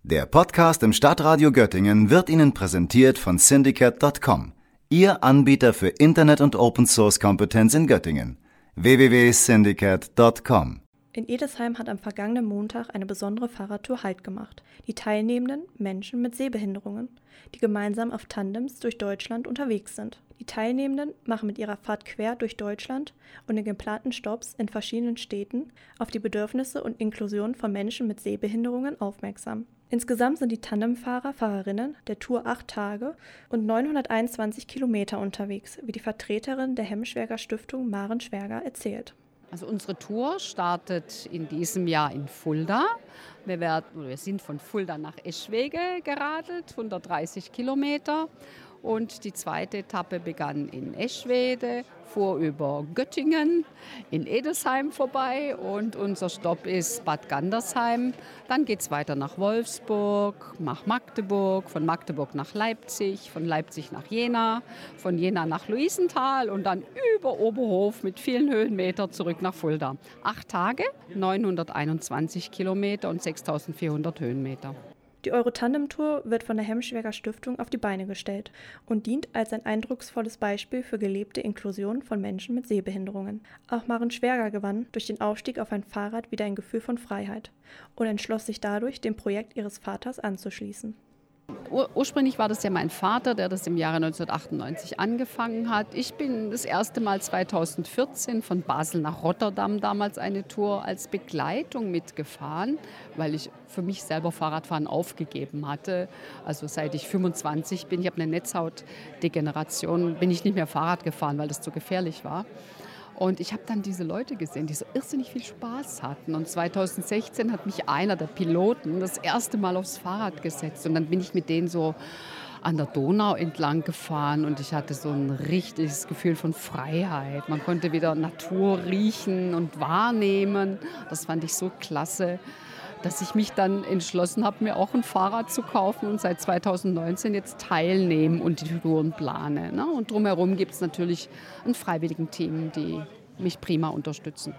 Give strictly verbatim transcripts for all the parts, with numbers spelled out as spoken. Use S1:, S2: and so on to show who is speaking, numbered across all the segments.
S1: Der Podcast im Stadtradio Göttingen wird Ihnen präsentiert von Syndicate Punkt com, Ihr Anbieter für Internet- und Open-Source-Kompetenz in Göttingen. w w w punkt syndicate punkt com.
S2: In Edesheim hat am vergangenen Montag eine besondere Fahrradtour Halt gemacht. Die Teilnehmenden, Menschen mit Sehbehinderungen, die gemeinsam auf Tandems durch Deutschland unterwegs sind. Die Teilnehmenden machen mit ihrer Fahrt quer durch Deutschland und in geplanten Stopps in verschiedenen Städten auf die Bedürfnisse und Inklusion von Menschen mit Sehbehinderungen aufmerksam. Insgesamt sind die Tandemfahrer, Fahrerinnen der Tour acht Tage und neunhunderteinundzwanzig Kilometer unterwegs, wie die Vertreterin der Hemmschberger Stiftung Maren Schwerger erzählt.
S3: Also unsere Tour startet in diesem Jahr in Fulda. Wir, werden, wir sind von Fulda nach Eschwege geradelt, hundertdreißig Kilometer. Und die zweite Etappe begann in Eschwege, fuhr über Göttingen, in Edesheim vorbei und unser Stopp ist Bad Gandersheim. Dann geht es weiter nach Wolfsburg, nach Magdeburg, von Magdeburg nach Leipzig, von Leipzig nach Jena, von Jena nach Luisenthal und dann über Oberhof mit vielen Höhenmetern zurück nach Fulda. Acht Tage, neunhunderteinundzwanzig Kilometer und sechstausendvierhundert Höhenmeter.
S2: Die Eurotandem-Tour wird von der Hemmschberger Stiftung auf die Beine gestellt und dient als ein eindrucksvolles Beispiel für gelebte Inklusion von Menschen mit Sehbehinderungen. Auch Maren Schwerger gewann durch den Aufstieg auf ein Fahrrad wieder ein Gefühl von Freiheit und entschloss sich dadurch, dem Projekt ihres Vaters anzuschließen.
S3: Ur- ursprünglich war das ja mein Vater, der das im Jahre neunzehnhundertachtundneunzig angefangen hat. Ich bin das erste Mal zweitausendvierzehn von Basel nach Rotterdam damals eine Tour als Begleitung mitgefahren, weil ich für mich selber Fahrradfahren aufgegeben hatte. Also seit ich fünfundzwanzig bin, ich habe eine Netzhautdegeneration, bin ich nicht mehr Fahrrad gefahren, weil das zu gefährlich war. Und ich habe dann diese Leute gesehen, die so irrsinnig viel Spaß hatten. Und zweitausendsechzehn hat mich einer der Piloten das erste Mal aufs Fahrrad gesetzt. Und dann bin ich mit denen so an der Donau entlang gefahren. Und ich hatte so ein richtiges Gefühl von Freiheit. Man konnte wieder Natur riechen und wahrnehmen. Das fand ich so klasse, dass ich mich dann entschlossen habe, mir auch ein Fahrrad zu kaufen und seit zweitausendneunzehn jetzt teilnehmen und die Touren plane. Ne? Und drumherum gibt es natürlich ein Freiwilligenteam, die mich prima unterstützen.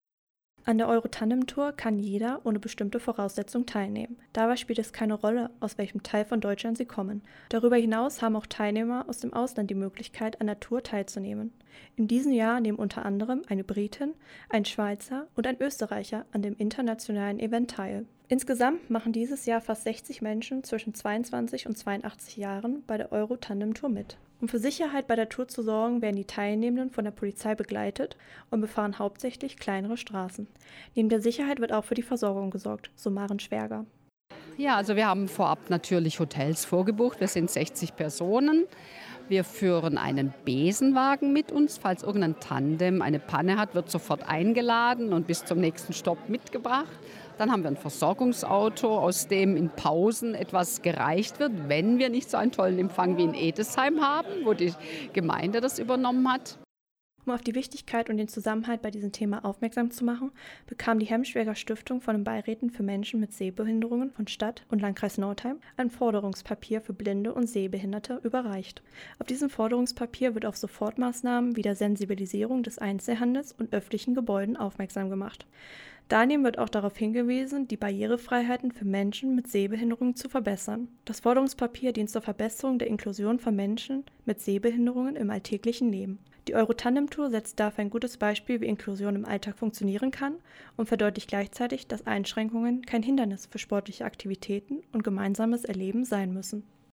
S2: An der Eurotandem-Tour kann jeder ohne bestimmte Voraussetzungen teilnehmen. Dabei spielt es keine Rolle, aus welchem Teil von Deutschland sie kommen. Darüber hinaus haben auch Teilnehmer aus dem Ausland die Möglichkeit, an der Tour teilzunehmen. In diesem Jahr nehmen unter anderem eine Britin, ein Schweizer und ein Österreicher an dem internationalen Event teil. Insgesamt machen dieses Jahr fast sechzig Menschen zwischen zweiundzwanzig und zweiundachtzig Jahren bei der Eurotandem-Tour mit. Um für Sicherheit bei der Tour zu sorgen, werden die Teilnehmenden von der Polizei begleitet und befahren hauptsächlich kleinere Straßen. Neben der Sicherheit wird auch für die Versorgung gesorgt, so Maren Schwerger.
S3: Ja, also wir haben vorab natürlich Hotels vorgebucht. Wir sind sechzig Personen. Wir führen einen Besenwagen mit uns. Falls irgendein Tandem eine Panne hat, wird sofort eingeladen und bis zum nächsten Stopp mitgebracht. Dann haben wir ein Versorgungsauto, aus dem in Pausen etwas gereicht wird, wenn wir nicht so einen tollen Empfang wie in Edesheim haben, wo die Gemeinde das übernommen hat.
S2: Um auf die Wichtigkeit und den Zusammenhalt bei diesem Thema aufmerksam zu machen, bekam die Hemmschberger Stiftung von den Beiräten für Menschen mit Sehbehinderungen von Stadt und Landkreis Nordheim ein Forderungspapier für Blinde und Sehbehinderte überreicht. Auf diesem Forderungspapier wird auf Sofortmaßnahmen wie der Sensibilisierung des Einzelhandels und öffentlichen Gebäuden aufmerksam gemacht. Daneben wird auch darauf hingewiesen, die Barrierefreiheiten für Menschen mit Sehbehinderungen zu verbessern. Das Forderungspapier dient zur Verbesserung der Inklusion von Menschen mit Sehbehinderungen im alltäglichen Leben. Die Eurotandem-Tour setzt dafür ein gutes Beispiel, wie Inklusion im Alltag funktionieren kann und verdeutlicht gleichzeitig, dass Einschränkungen kein Hindernis für sportliche Aktivitäten und gemeinsames Erleben sein müssen.